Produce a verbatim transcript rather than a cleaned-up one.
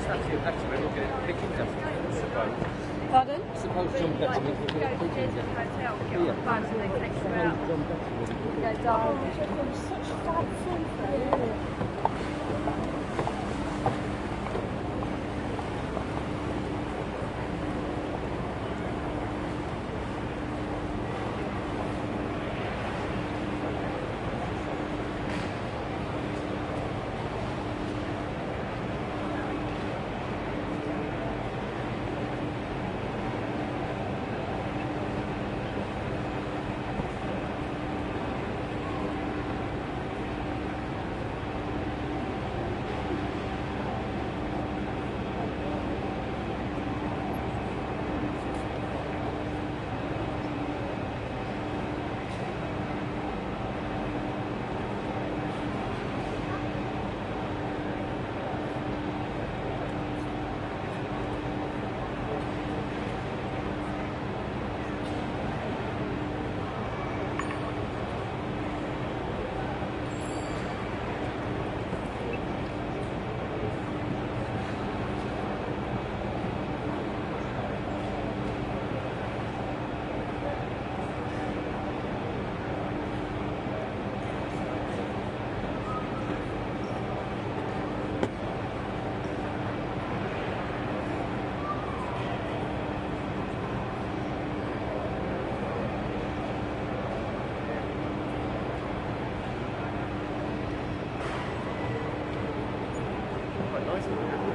actually, actually, we're looking at picking just suppose. Pardon? Suppose John Betty was looking at picking just. Yeah. Suppose John Betty was looking at I'm such a bad thing for you. quite nice.